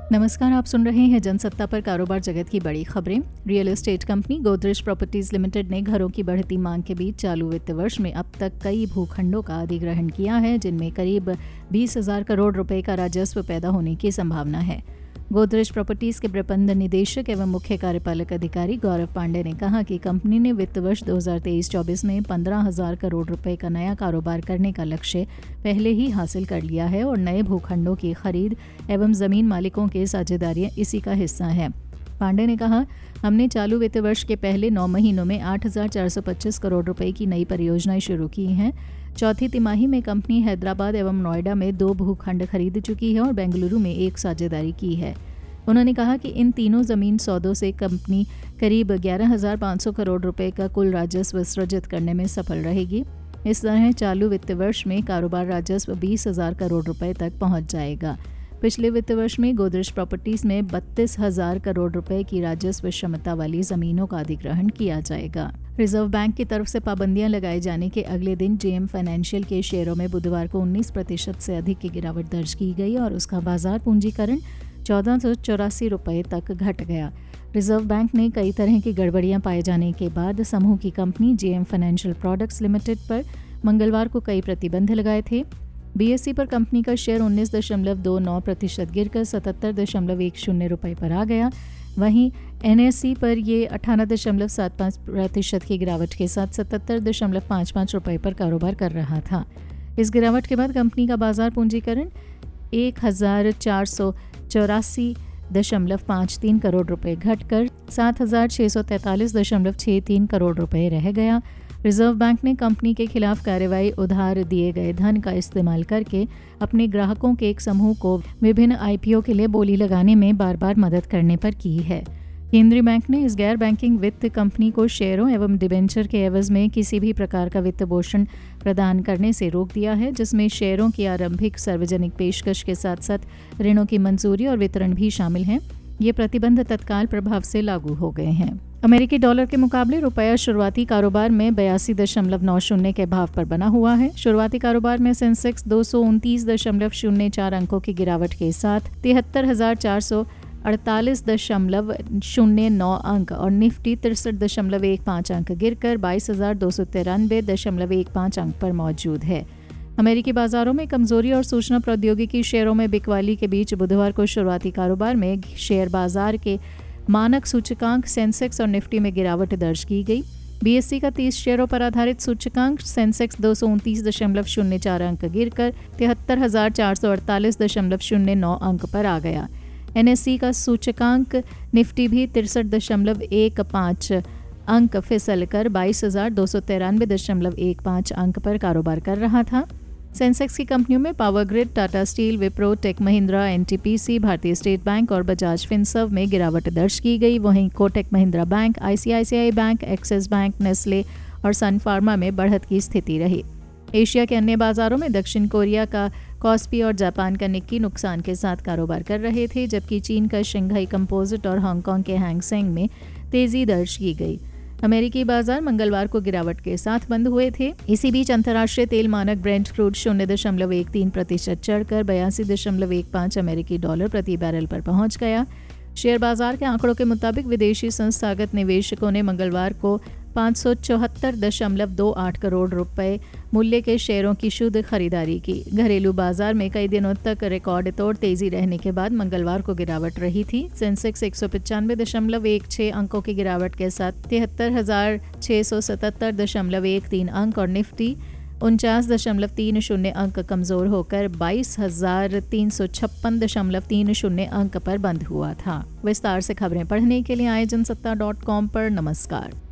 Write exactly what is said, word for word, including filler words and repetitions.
नमस्कार, आप सुन रहे हैं जनसत्ता पर कारोबार जगत की बड़ी खबरें। Real estate company Godrej properties limited ने घरों की बढ़ती मांग के बीच चालू वित्त वर्ष में अब तक कई भूखंडों का अधिग्रहण किया है, जिनमें करीब बीस हजार करोड़ रुपए का राजस्व पैदा होने की संभावना है। गोदरेज प्रॉपर्टीज के प्रबंध निदेशक एवं मुख्य कार्यपालक अधिकारी गौरव पांडे ने कहा कि कंपनी ने वित्त वर्ष दो हज़ार तेईस चौबीस में पंद्रह हजार करोड़ रुपए का नया कारोबार करने का लक्ष्य पहले ही हासिल कर लिया है और नए भूखंडों की खरीद एवं जमीन मालिकों के साझेदारियां इसी का हिस्सा है। पांडे ने कहा, हमने चालू वित्त वर्ष के पहले नौ महीनों में आठ हजार चार सौ पच्चीस करोड़ रुपए की नई परियोजनाएं शुरू की हैं। चौथी तिमाही में कंपनी हैदराबाद एवं नोएडा में दो भूखंड खरीद चुकी है और बेंगलुरु में एक साझेदारी की है। उन्होंने कहा कि इन तीनों जमीन सौदों से कंपनी करीब ग्यारह हजार पाँच सौ करोड़ रुपए का कुल राजस्व सृजित करने में सफल रहेगी। इस तरह चालू वित्त वर्ष में कारोबार राजस्व बीस हजार करोड़ रुपए तक पहुंच जाएगा। पिछले वित्त वर्ष में गोदरेज प्रॉपर्टीज में बत्तीस हजार करोड़ रुपए की राजस्व क्षमता वाली जमीनों का अधिग्रहण किया जाएगा। रिजर्व बैंक की तरफ से पाबंदियां लगाए जाने के अगले दिन जेएम फाइनेंशियल के शेयरों में बुधवार को उन्नीस प्रतिशत से अधिक की गिरावट दर्ज की गई और उसका बाजार पूंजीकरण चौदह सौ चौरासी रुपये तक घट गया। रिजर्व बैंक ने कई तरह की गड़बड़ियां पाए जाने के बाद समूह की company JM financial products limited पर मंगलवार को कई प्रतिबंध लगाए थे। बीएसई पर कंपनी का शेयर उन्नीस दशमलव दो नौ प्रतिशत गिरकर सतहत्तर दशमलव एक शून्य रुपये पर आ गया। वहीं एनएसई पर ये अठारह दशमलव सात पाँच प्रतिशत की गिरावट के साथ सतहत्तर दशमलव पाँच पाँच रुपये पर कारोबार कर रहा था। इस गिरावट के बाद कंपनी का बाजार पूंजीकरण एक हजार चार सौ चौरासी दशमलव पाँच तीन करोड़ रुपए घटकर सात हजार छः सौ तैंतालीस दशमलव छः तीन करोड़ रुपए रह गया। रिजर्व बैंक ने कंपनी के खिलाफ कार्रवाई उधार दिए गए धन का इस्तेमाल करके अपने ग्राहकों के एक समूह को विभिन्न आईपीओ के लिए बोली लगाने में बार बार मदद करने पर की है। केंद्रीय बैंक ने इस गैर बैंकिंग वित्त कंपनी को शेयरों एवं डिबेंचर के एवज में किसी भी प्रकार का वित्त पोषण प्रदान करने से रोक दिया है, जिसमें शेयरों की आरंभिक सार्वजनिक पेशकश के साथ साथ ऋणों की मंजूरी और वितरण भी शामिल हैं। ये प्रतिबंध तत्काल प्रभाव से लागू हो गए हैं। अमेरिकी डॉलर के मुकाबले रुपया शुरुआती कारोबार में बयासी दशमलव नौ शून्य के भाव पर बना हुआ है। शुरुआती कारोबार में सेंसेक्स दो सौ उनतीस दशमलव शून्य चार अंकों की गिरावट के साथ तिहत्तर हजार चार सौ अड़तालीस दशमलव शून्य नौ अंक और निफ्टी तिरसठ दशमलव एक पाँच अंक गिरकर बाईस हजार दो सौ तिरानवे दशमलव एक पाँच अंक पर मौजूद है। अमेरिकी बाजारों में कमजोरी और सूचना प्रौद्योगिकी शेयरों में बिकवाली के बीच बुधवार को शुरुआती कारोबार में शेयर बाजार के मानक सूचकांक सेंसेक्स और निफ्टी में गिरावट दर्ज की गई। बीएसई का तीस शेयरों पर आधारित सूचकांक सेंसेक्स दो सौ उनतीस दशमलव शून्य चार अंक गिरकर तिहत्तर हजार चार सौ अड़तालीस दशमलव शून्य नौ अंक पर आ गया। एनएसई का सूचकांक निफ्टी भी तिरसठ दशमलव एक पाँच अंक फिसल कर बाईस हजार दो सौ तिरानवे दशमलव एक पाँच अंक पर कारोबार कर रहा था। सेंसेक्स की कंपनियों में power grid, Tata steel, Wipro, tech Mahindra, NTPC, Bharatiya state bank और बजाज फिनसर्व में गिरावट दर्ज की गई। वहीं Kotak Mahindra bank, ICICI bank, axis bank, Nestle और सन फार्मा में बढ़त की स्थिति रही। एशिया के अन्य बाजारों में दक्षिण कोरिया का कॉस्पी और जापान का निक्की नुकसान के साथ कारोबार कर रहे थे, जबकि चीन का शंघाई कंपोजिट और हांगकांग के हैंगसेंग में तेजी दर्ज की गई। अमेरिकी बाजार मंगलवार को गिरावट के साथ बंद हुए थे। इसी बीच अंतर्राष्ट्रीय तेल मानक ब्रेंट क्रूड शून्य दशमलव एक तीन प्रतिशत चढ़कर बयासी दशमलव एक पाँच अमेरिकी डॉलर प्रति बैरल पर पहुंच गया। शेयर बाजार के आंकड़ों के मुताबिक विदेशी संस्थागत निवेशकों ने मंगलवार को पाँच सौ चौहत्तर दशमलव दो आठ करोड़ रुपए मूल्य के शेयरों की शुद्ध खरीदारी की। घरेलू बाजार में कई दिनों तक रिकॉर्ड तोड़ तेजी रहने के बाद मंगलवार को गिरावट रही थी। सेंसेक्स एक सौ पचानवे दशमलव एक छः अंकों की गिरावट के साथ तिहत्तर हजार छः सौ सतहत्तर दशमलव एक तीन अंक और निफ्टी उनचास दशमलव तीन शून्य अंक कमजोर होकर बाईस हजार तीन सौ छप्पन दशमलव तीन शून्य अंक पर बंद हुआ था। विस्तार से खबरें पढ़ने के लिए आए जनसत्ता डॉट कॉम पर। नमस्कार।